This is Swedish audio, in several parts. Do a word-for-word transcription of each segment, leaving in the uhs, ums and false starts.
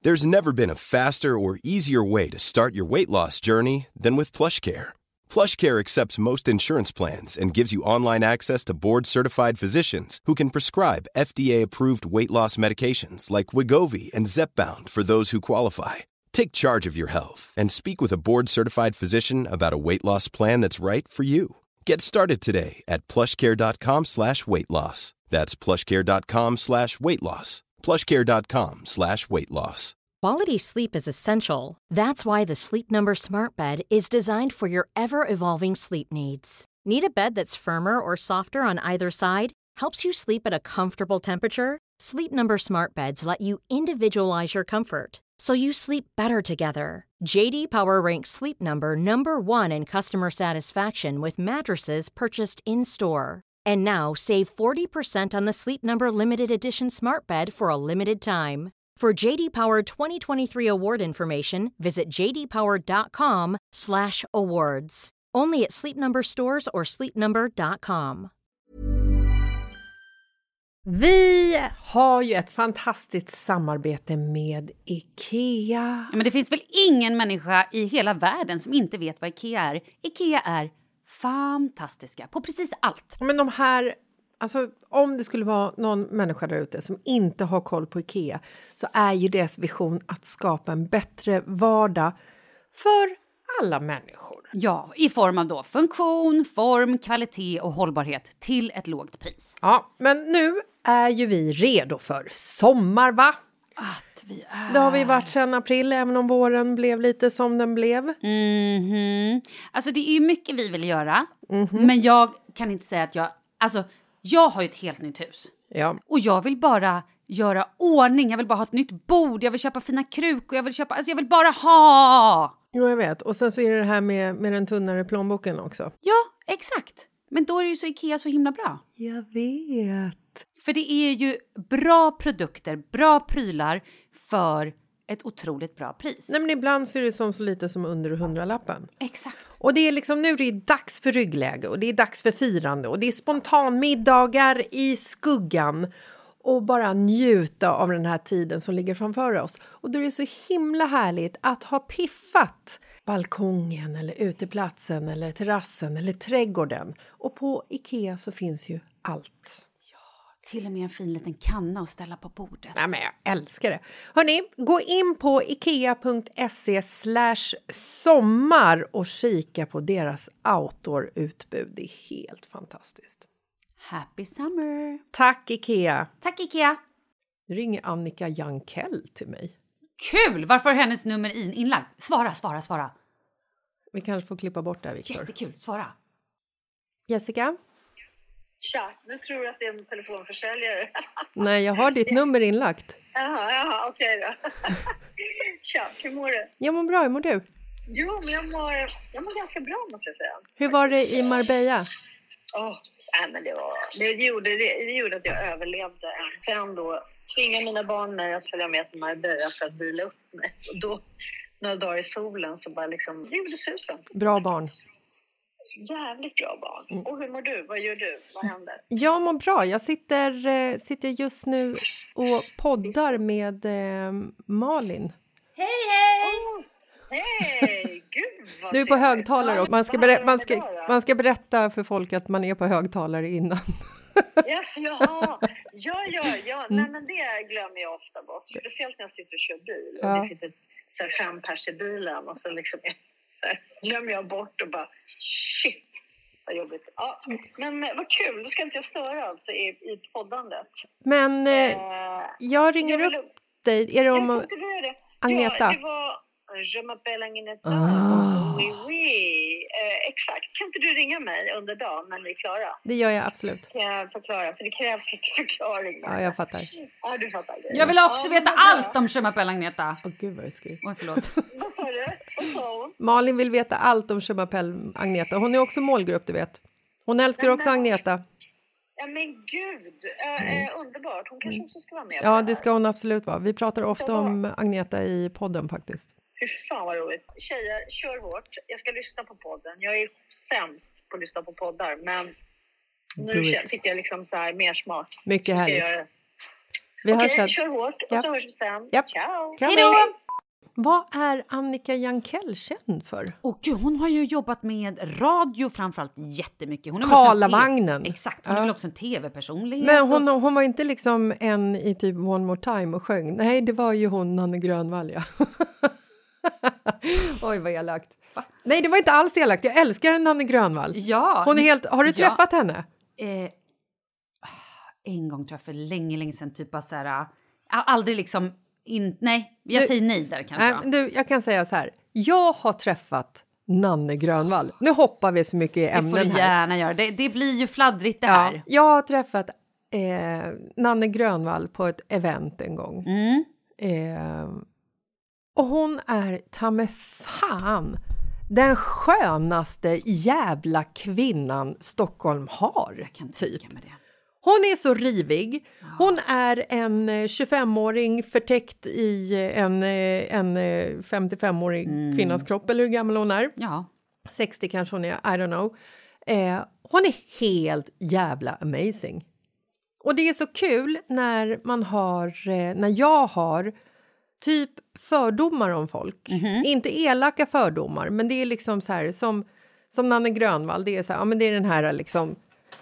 There's never been a faster or easier way to start your weight loss journey than with PlushCare. PlushCare accepts most insurance plans and gives you online access to board-certified physicians who can prescribe F D A-approved weight loss medications like Wegovy and Zepbound for those who qualify. Take charge of your health and speak with a board-certified physician about a weight loss plan that's right for you. Get started today at plushcare.com slash weight loss. That's plushcare.com slash weight loss. plushcare.com slash weight loss. Quality sleep is essential. That's why the Sleep Number Smart Bed is designed for your ever-evolving sleep needs. Need a bed that's firmer or softer on either side? Helps you sleep at a comfortable temperature? Sleep Number Smart Beds let you individualize your comfort, so you sleep better together. J D Power ranks Sleep Number number one in customer satisfaction with mattresses purchased in-store. And now, save forty percent on the Sleep Number Limited Edition Smart Bed for a limited time. For J D Power twenty twenty-three award information, visit jdpower.com slash awards. Only at Sleep Number stores or sleep number dot com. Vi har ju ett fantastiskt samarbete med IKEA. Ja, men det finns väl ingen människa i hela världen som inte vet vad IKEA är. IKEA är fantastiska på precis allt. Men de här, alltså om det skulle vara någon människa där ute som inte har koll på IKEA, så är ju deras vision att skapa en bättre vardag för alla människor. Ja, i form av då funktion, form, kvalitet och hållbarhet till ett lågt pris. Ja, men nu är ju vi redo för sommar, va? Att vi är... Det har vi varit sedan april, även om våren blev lite som den blev. Mhm. Alltså det är ju mycket vi vill göra. Mhm. Men jag kan inte säga att jag... Alltså, jag har ju ett helt nytt hus. Ja. Och jag vill bara göra ordning. Jag vill bara ha ett nytt bord. Jag vill köpa fina krukor. Jag vill köpa... Alltså jag vill bara ha... Jo, jag vet. Och sen så är det det här med, med den tunnare plånboken också. Ja, exakt. Men då är det ju så IKEA så himla bra. Jag vet. För det är ju bra produkter, bra prylar för ett otroligt bra pris. Nej, men ibland så är det som så lite som under hundralappen. Exakt. Och det är liksom, nu är det dags för ryggläge och det är dags för firande och det är spontanmiddagar i skuggan. Och bara njuta av den här tiden som ligger framför oss. Och då är det så himla härligt att ha piffat balkongen eller uteplatsen eller terrassen eller trädgården. Och på IKEA så finns ju allt. Till och med en fin liten kanna att ställa på bordet. Ja, men jag älskar det. Hörrni, gå in på ikea.se slash sommar och kika på deras outdoor-utbud. Det är helt fantastiskt. Happy summer! Tack IKEA! Tack IKEA! Nu ringer Annika Jankell till mig. Kul! Varför är hennes nummer in inlagd? Svara, svara, svara. Vi kanske får klippa bort det här, Victor. Jättekul, svara. Jessica? Tja, nu tror du att det är en telefonförsäljare. Nej, jag har ditt nummer inlagt. Jaha, jaha, okej då. Tja, hur mår du? Jag mår bra, hur mår du? Jo, men jag mår, jag mår ganska bra måste jag säga. Hur var det i Marbella? Åh, nej men det var, det gjorde, det, det gjorde att jag överlevde. Sen då tvingade mina barn mig att följa med till Marbella för att vila upp mig. Och då, några dagar i solen så bara liksom, det gjorde susen. Bra barn. Jävligt bra barn. Mm. Och hur mår du? Vad gör du? Vad händer? Jag mår bra. Jag sitter, eh, sitter just nu och poddar med eh, Malin. Hej, hej! Oh, hej! Gud vad Du är på trevligt. högtalare och man ska, berä- man, ska, man ska berätta för folk att man är på högtalare innan. Yes, jaha. Ja, ja, ja. Nej, men det glömmer jag ofta bort. Speciellt när jag sitter och kör bil. Och Ja. det sitter så här fem pers i bilen. Och så liksom så här, glömmer jag bort och bara shit, vad jobbigt. Ja, men vad kul, då ska inte jag störa alltså i, i poddandet. Men eh, Eh, jag ringer jag vill- upp dig. Är det jag om vet inte vad det är. Agneta? Ja, det var Je m'appelle Agneta. Ah. Oui, oui. Eh, exakt. Kan inte du ringa mig under dagen när ni är klara? Det gör jag absolut. Kan jag förklara? För det krävs lite förklaring. Ja, jag fattar. Ja, du fattar. Jag vill också Ja, veta men allt bra. om Je m'appelle Agneta. Åh gud vad jag skriver. Oj, förlåt. Vad sa du? Vad sa hon? Malin vill veta allt om Je m'appelle Agneta. Hon är också målgrupp, du vet. Hon älskar Men- också Agneta. Ja, men gud. Äh, äh, underbart. Hon kanske också ska vara med. på Ja, här. det ska hon absolut vara. Vi pratar ofta om Agneta i podden faktiskt. Fy fan vad roligt. Tjejer, kör hårt. Jag ska lyssna på podden. Jag är sämst på att lyssna på poddar. Men Do nu it. fick jag liksom så här mer smak. Mycket Ska jag härligt. göra det. Vi Okej, hörs sen. kör hårt och Ja. så hörs vi sen. Ja. Ciao! Kram, Hej då! Vad är Annika Jankell känd för? Och gud, hon har ju jobbat med radio framförallt jättemycket. Hon är väl också en Karlavagnen. T- Exakt, hon Ja. är väl också en tv-personlighet. Men hon, och... hon var inte liksom en i typ One More Time och sjöng. Nej, det var ju hon, Nanne Grönvall, ja. Oj, vad elakt. Va? Nej, det var inte alls elakt. Jag älskar Nanne Grönvall. Ja. Hon är helt... Har du Ja. träffat henne? Eh, en gång tror jag för länge, länge sedan. Typ bara så här... a- Aldrig liksom... In, nej, jag Du- säger nej där kanske. Nej, men du, jag kan säga så här. Jag har träffat Nanne Grönvall. Nu hoppar vi så mycket i det får ämnen du här. gärna göra. Det, det blir ju fladdrigt det Ja, här. jag har träffat eh, Nanne Grönvall på ett event en gång. Mm. Eh, och hon är ta med fan den skönaste jävla kvinnan Stockholm har. Jag kan typ. tänka mig det. Hon är så rivig. Hon är en eh, tjugofemåring förtäckt i eh, en, eh, en eh, femtiofemårig Mm. kvinnas kropp. Eller hur gammal hon är. Ja. sextio kanske hon är, I don't know. Eh, hon är helt jävla amazing. Och det är så kul när man har, eh, när jag har typ fördomar om folk. Mhm. Inte elaka fördomar, men det är liksom så här som, som Nanne Grönvall. Det är så här, ja men det är den här liksom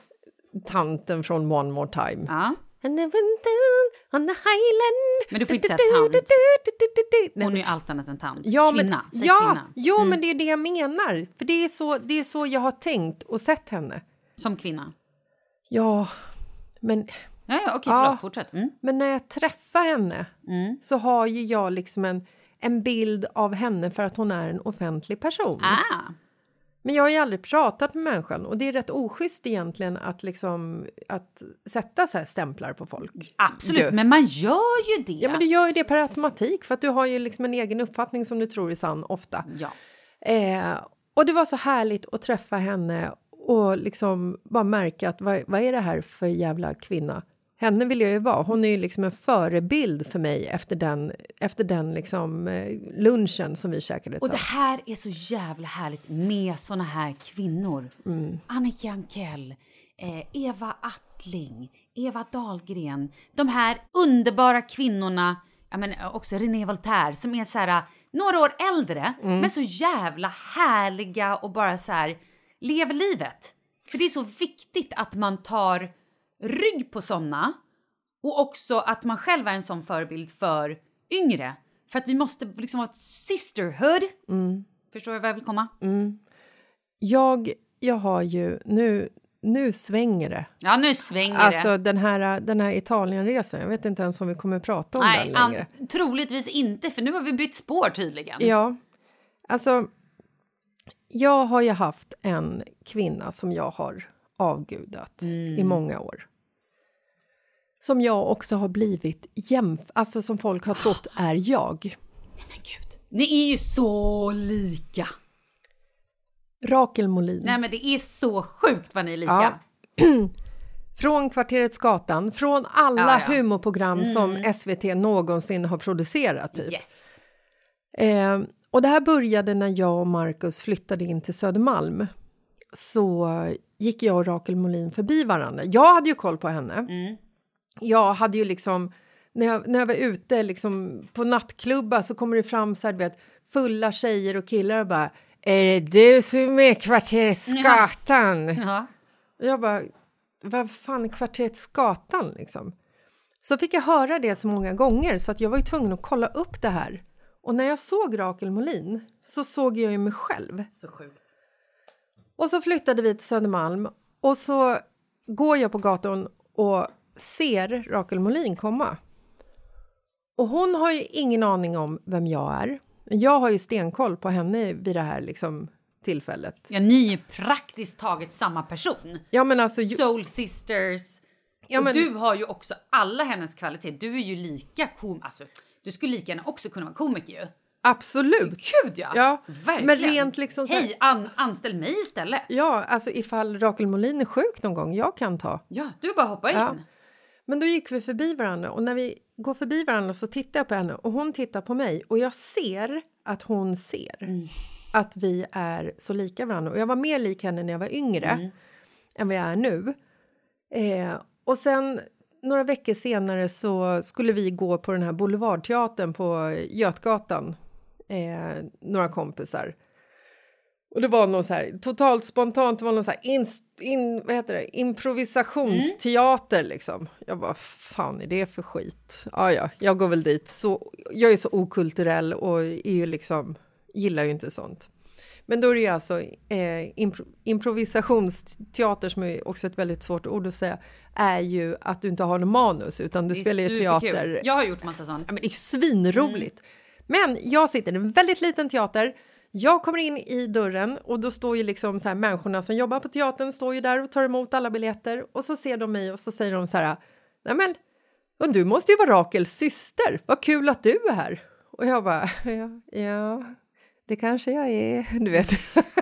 tanten från One More Time. Ja. And I went down on the highland. Men du får inte säga tant. Hon är ju allt annat än tant. Ja, Kvinna. men, Säg ja, kvinna. jo, Mm. men det är det jag menar. För det är, så, det är så jag har tänkt och sett henne. Som kvinna. Ja, men, Ja, ja okej, Ja. förlåt. Fortsätt. Mm. men när jag träffar henne Mm. så har ju jag liksom en, en bild av henne för att hon är en offentlig person. Ah. Men jag har ju aldrig pratat med människan och det är rätt oschysst egentligen att, liksom, att sätta så här stämplar på folk. Absolut, Ju. men man gör ju det. Ja, men du gör ju det per automatik för att du har ju liksom en egen uppfattning som du tror är sann ofta. Ja. Eh, och det var så härligt att träffa henne och liksom bara märka att vad, vad är det här för jävla kvinna? Henne vill jag ju vara. Hon är ju liksom en förebild för mig efter den, efter den liksom, eh, lunchen som vi käkade. Och det tillsammans. här är så jävla härligt med såna här kvinnor. Mm. Annika Jankell, eh, Eva Attling, Eva Dahlgren. De här underbara kvinnorna, jag menar också René Voltaire, som är så här några år äldre, Mm. men så jävla härliga och bara så här lever livet. För det är så viktigt att man tar rygg på såna och också att man själv är en sån förebild för yngre. För att vi måste liksom ha ett sisterhood. Mm. Förstår jag vad jag vill komma? Mm. Jag, jag har ju, nu, nu svänger det. Ja, nu svänger Alltså det. den här, den här Italienresan, jag vet inte ens om vi kommer prata om Nej, den an- längre. troligtvis inte, för nu har vi bytt spår tydligen. Ja, alltså jag har ju haft en kvinna som jag har avgudat i många år. Som jag också har blivit jämf... Alltså som folk har trott är jag. Nej, men gud. Ni är ju så lika. Rakel Molin. Nej, men det är så sjukt vad ni är lika. Ja. Från Kvarteret Skatan, från alla Ja, ja. humorprogram som S V T någonsin har producerat. Typ. Yes. Eh, och det här började när jag och Marcus flyttade in till Södermalm. Så gick jag och Rakel Molin förbi varandra. Jag hade ju koll på henne. Mm. Jag hade ju liksom, när jag, när jag var ute liksom, på nattklubbar så kommer det fram så här, vet, fulla tjejer och killar och bara, är det du som är Kvarteret Skatan? Ja. Och jag bara, vad fan är Kvarteret Skatan liksom? Så fick jag höra det så många gånger så att jag var ju tvungen att kolla upp det här. Och när jag såg Rakel Molin så såg jag ju mig själv. Så sjukt. Och så flyttade vi till Södermalm och så går jag på gatan och ser Rakel Molin komma. Och hon har ju ingen aning om vem jag är. Jag har ju stenkoll på henne vid det här liksom tillfället. Ja, ni är ju praktiskt taget samma person. Ja, men alltså... ju- Soul Sisters. Ja, och men- du har ju också alla hennes kvaliteter. Du är ju lika kom... Alltså, du skulle lika gärna också kunna vara komiker ju. Absolut. Gud ja. Ja, Verkligen. men rent liksom så här- Hej, an, anställ mig istället. Ja, alltså ifall Rakel Molin är sjuk någon gång, jag kan ta. Ja, du bara hoppar Ja. in. Men då gick vi förbi varandra och när vi går förbi varandra så tittar jag på henne och hon tittar på mig och jag ser att hon ser Mm. att vi är så lika varandra. Och jag var mer lik henne när jag var yngre Mm. än vad jag är nu. Eh, och sen några veckor senare så skulle vi gå på den här Boulevardteatern på Götgatan. Eh, några kompisar. Och det var någon så här, totalt spontant, det var någon så här in, in, vad heter det, improvisationsteater mm. liksom. Jag bara, fan är det för skit? Ja, ja, jag går väl dit. Så, jag är så okulturell och är ju liksom, gillar ju inte sånt. Men då är det ju alltså eh, impro, improvisationsteater, som är också ett väldigt svårt ord att säga, är ju att du inte har någon manus, utan du spelar ju teater. Jag har gjort massa sånt. Ja, men det är svinroligt. Mm. Men jag sitter i en väldigt liten teater. Jag kommer in i dörren och då står ju liksom så här, människorna som jobbar på teatern står ju där och tar emot alla biljetter. Och så ser de mig och så säger de så här, nej men, och du måste ju vara Rakels syster. Vad kul att du är här. Och jag bara, ja, ja det kanske jag är. Du vet,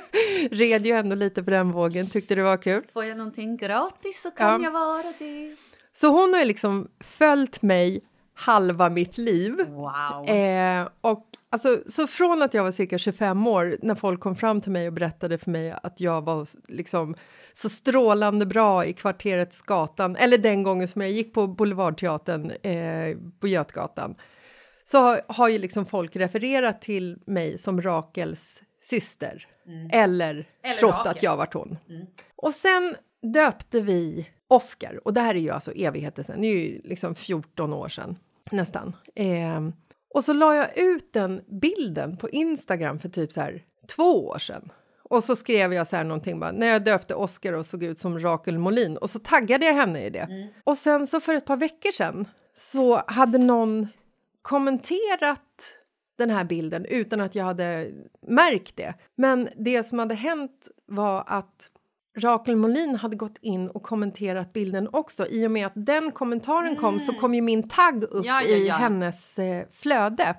red ju ändå lite på den vågen, tyckte det var kul. Får jag någonting gratis så kan ja. jag vara det. Så hon har ju liksom följt mig halva mitt liv. Wow. Eh, och alltså, så från att jag var cirka tjugofem år, när folk kom fram till mig och berättade för mig att jag var liksom så strålande bra i Kvarterets gatan, eller den gången som jag gick på Boulevardteatern eh, på Götgatan, så har, har ju liksom folk refererat till mig som Rakels syster. Mm. Eller, eller trott Rakel. Att jag var hon. Mm. Och sen döpte vi Oscar, och det här är ju alltså evigheter sedan, det är ju liksom fjorton år sedan nästan. Eh, och så la jag ut den bilden på Instagram för typ så här två år sedan. Och så skrev jag så här någonting bara, när jag döpte Oscar och såg ut som Rakel Molin. Och så taggade jag henne i det. Mm. Och sen så för ett par veckor sedan så hade någon kommenterat den här bilden utan att jag hade märkt det. Men det som hade hänt var att Rakel Molin hade gått in och kommenterat bilden också. I och med att den kommentaren kom mm. så kom ju min tagg upp ja, ja, ja. i hennes eh, flöde.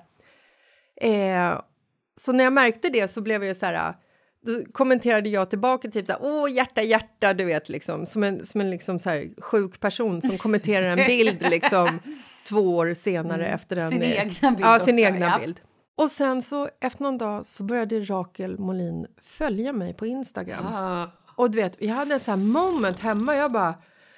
Eh, så när jag märkte det så blev jag så här... Då kommenterade jag tillbaka typ så här, åh hjärta, hjärta, du vet liksom. Som en, som en liksom så här sjuk person som kommenterar en bild liksom två år senare mm. efter en... Sin egna bild Ja, sin också, egna ja. bild. Och sen så efter någon dag så började Rakel Molin följa mig på Instagram. Ah. Och du vet, jag hade ett så här moment hemma. Jag bara,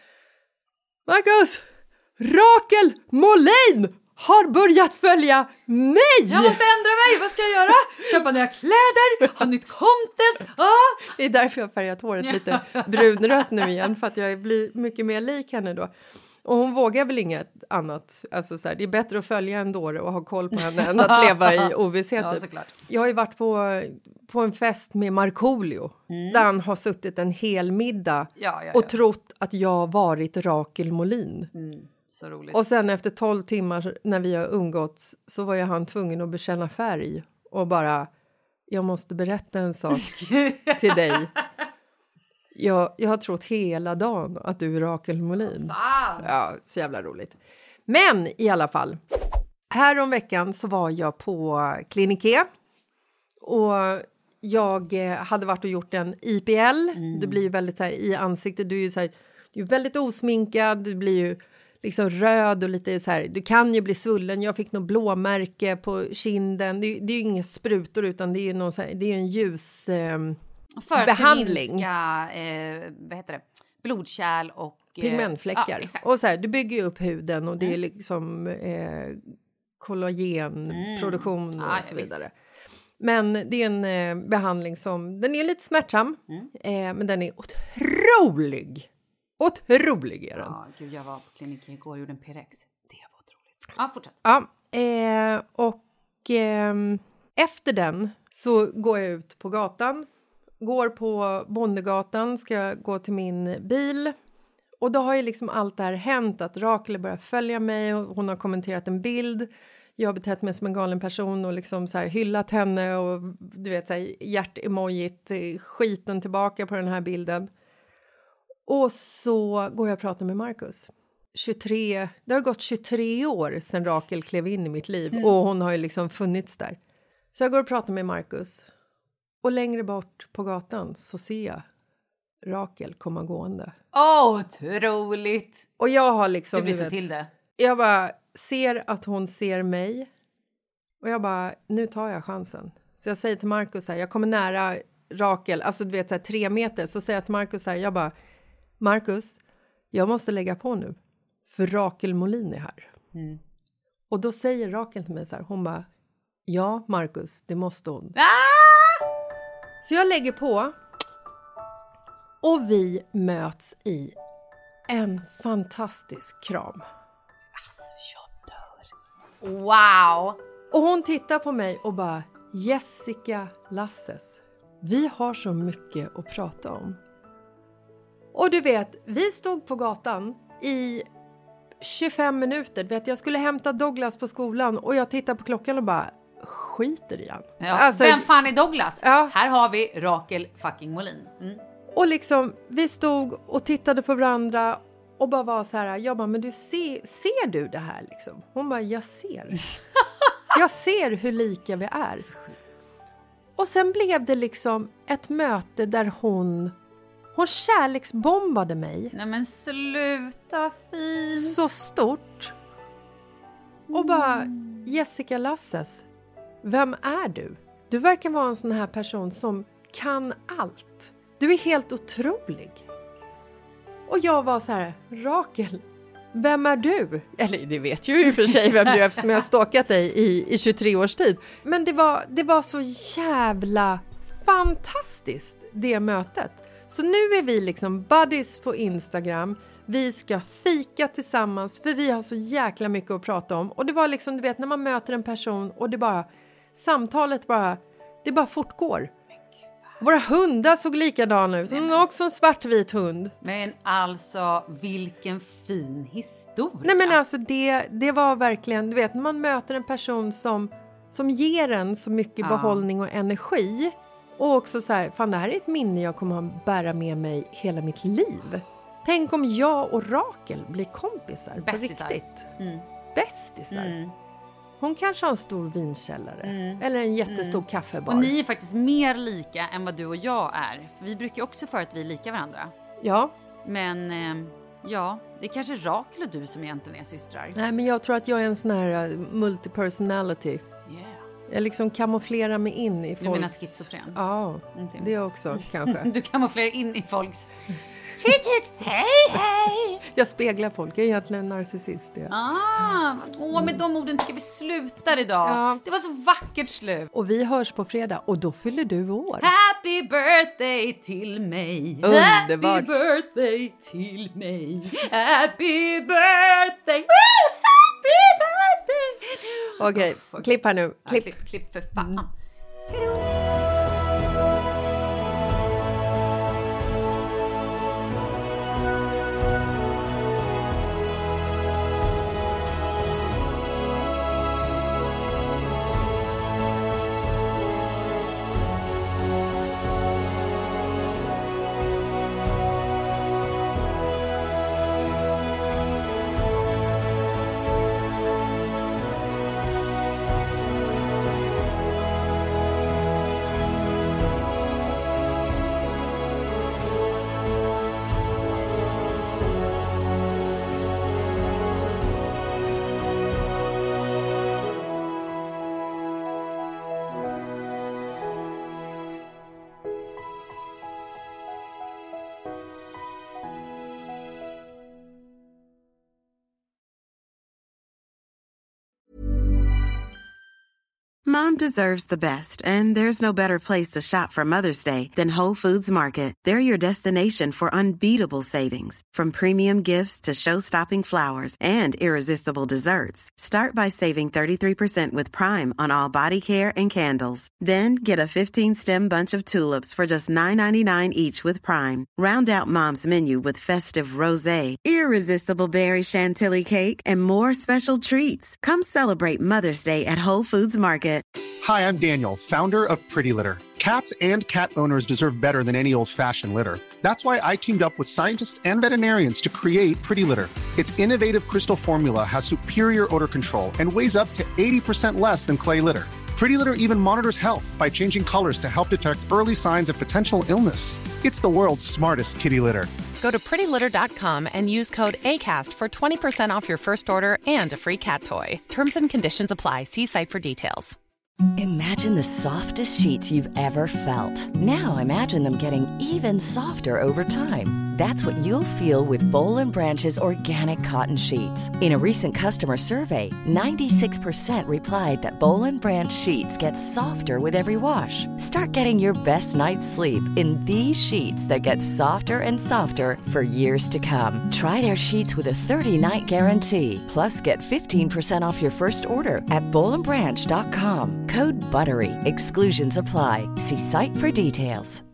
Marcus, Rakel Molin har börjat följa mig! Jag måste ändra mig, vad ska jag göra? Köpa nya kläder, ha nytt content. Ah! Det är därför jag har färgat håret lite brunrött nu igen. För att jag blir mycket mer lik henne då. Och hon vågar väl inget annat. Alltså så här, det är bättre att följa en dåre och ha koll på henne än att leva i ovisshet. Ja, såklart. Jag har ju varit på, på en fest med Markoolio. Mm. Där han har suttit en hel middag ja, ja, ja. och trott att jag varit Rakel Molin. Mm. Så roligt. Och sen efter tolv timmar när vi har umgåtts så var ju han tvungen att bekänna färg. Och bara, jag måste berätta en sak till dig. Jag, jag har trott hela dagen att du är Rakel Molin. Fan. Ja, så jävla roligt. Men i alla fall, här om veckan så var jag på Kliniké. Och jag hade varit och gjort en I P L. Mm. Du blir ju väldigt så här i ansiktet. Du är ju så här, du är väldigt osminkad. Du blir ju liksom röd och lite så här. Du kan ju bli svullen. Jag fick något blåmärke på kinden. Det, det är ju inga sprutor utan det är ju någon så här, det är en ljus... Eh, För behandling. För att minska, eh, vad heter det? Blodkärl och... Eh, pigmentfläckar. Ja, och så här, du bygger ju upp huden och det mm. är liksom eh, kollagenproduktion mm. och ah, så vidare. Visst. Men det är en eh, behandling som, den är lite smärtsam. Mm. Eh, men den är otrolig. Otrolig är den. Ja, gud, jag var på kliniken igår och gjorde en P R X. Det var otroligt. Ja, fortsätt. Ja, eh, och eh, efter den så går jag ut på gatan. Går på Bondegatan, ska gå till min bil. Och då har ju liksom allt det här hänt. Att Rakel börjar följa mig. Och hon har kommenterat en bild. Jag har betett mig som en galen person. Och liksom så här hyllat henne. Och du vet så här hjärt-emojit. Skiten tillbaka på den här bilden. Och så går jag och pratar med Marcus. tjugotre, det har gått tjugotre år sedan Rakel klev in i mitt liv. Mm. Och hon har ju liksom funnits där. Så jag går och pratar med Marcus. Och längre bort på gatan så ser jag Rakel komma gående. Åh, otroligt! Och jag har liksom... Du blir så vet, till det. Jag bara ser att hon ser mig. Och jag bara, nu tar jag chansen. Så jag säger till Marcus här, jag kommer nära Rakel. Alltså du vet så här, tre meter. Så säger jag till Marcus här, jag bara, Marcus, jag måste lägga på nu. för Rakel Molin är här. Mm. Och då säger Rakel till mig så här, hon bara, ja Marcus, det måste hon. Ah! Så jag lägger på och vi möts i en fantastisk kram. Alltså, jag dör. Wow! Och hon tittar på mig och bara, Jessica Lasses, vi har så mycket att prata om. Och du vet, vi stod på gatan i tjugofem minuter. Vet, jag skulle hämta Douglas på skolan och jag tittar på klockan och bara skiter i han. Ja, alltså, vem fan är Douglas? Ja. Här har vi Rakel fucking Molin. Mm. Och liksom, vi stod och tittade på varandra och bara var så här, jag bara, men du ser, ser du det här liksom? Hon bara, jag ser. Jag ser hur lika vi är. Och sen blev det liksom ett möte där hon Hon kärleksbombade mig. Nej men sluta fin. Så stort. Och bara, Jessica Lasses, vem är du? Du verkar vara en sån här person som kan allt. Du är helt otrolig. Och jag var så här, Rakel, vem är du? Eller det vet ju i och för sig vem du är eftersom jag har stalkat dig i, i tjugotre års tid. Men det var, det var så jävla fantastiskt det mötet. Så nu är vi liksom buddies på Instagram. Vi ska fika tillsammans för vi har så jäkla mycket att prata om. Och det var liksom, du vet, när man möter en person och det bara, samtalet bara, det bara fortgår. Våra hundar såg likadana ut. Hon har också en svartvit hund. Men alltså, vilken fin historia. Nej men alltså det, det var verkligen, du vet, när man möter en person som, som ger en så mycket ja. behållning och energi. Och också så här, fan det här är ett minne jag kommer att bära med mig hela mitt liv. Tänk om jag och Rakel blir kompisar. Bästisar. På riktigt. Mm. Bästisar. Mm. Hon kanske har en stor vinkällare. Mm. Eller en jättestor mm. kaffebar. Och ni är faktiskt mer lika än vad du och jag är. För vi brukar också för att vi är lika varandra. Ja. Men eh, ja, det är kanske Rakel och du som egentligen är systrar. Nej men jag tror att jag är en sån här uh, multipersonality. Yeah. Jag liksom kamouflerar mig in i folks... Du menar schizofren? Ja, det också kanske. Du kamouflerar in i folks... Hej, hej! Jag speglar folk, jag är egentligen en narcissist. Ja. Ah, åh, med de orden tycker vi slutar idag. Ja. Det var så vackert slut. Och vi hörs på fredag och då fyller du år. Happy birthday till mig. Underbart. Happy birthday till mig. Happy birthday. Happy birthday. Okej, okay, klipp här nu. Klipp. Ja, klipp, klipp för fan. Mm. Mom deserves the best, and there's no better place to shop for Mother's Day than Whole Foods Market. They're your destination for unbeatable savings, from premium gifts to show-stopping flowers and irresistible desserts. Start by saving thirty-three percent with Prime on all body care and candles. Then get a fifteen-stem bunch of tulips for just nine ninety-nine each with Prime. Round out Mom's menu with festive rosé, irresistible berry chantilly cake, and more special treats. Come celebrate Mother's Day at Whole Foods Market. Hi, I'm Daniel, founder of Pretty Litter. Cats and cat owners deserve better than any old-fashioned litter. That's why I teamed up with scientists and veterinarians to create Pretty Litter. Its innovative crystal formula has superior odor control and weighs up to eighty percent less than clay litter. Pretty Litter even monitors health by changing colors to help detect early signs of potential illness. It's the world's smartest kitty litter. Go to pretty litter dot com and use code ACAST for twenty percent off your first order and a free cat toy. Terms and conditions apply. See site for details. Imagine the softest sheets you've ever felt. Now imagine them getting even softer over time. That's what you'll feel with Bowl and Branch's organic cotton sheets. In a recent customer survey, ninety-six percent replied that Bowl and Branch sheets get softer with every wash. Start getting your best night's sleep in these sheets that get softer and softer for years to come. Try their sheets with a thirty-night guarantee. Plus, get fifteen percent off your first order at bowl and branch dot com. Code BUTTERY. Exclusions apply. See site for details.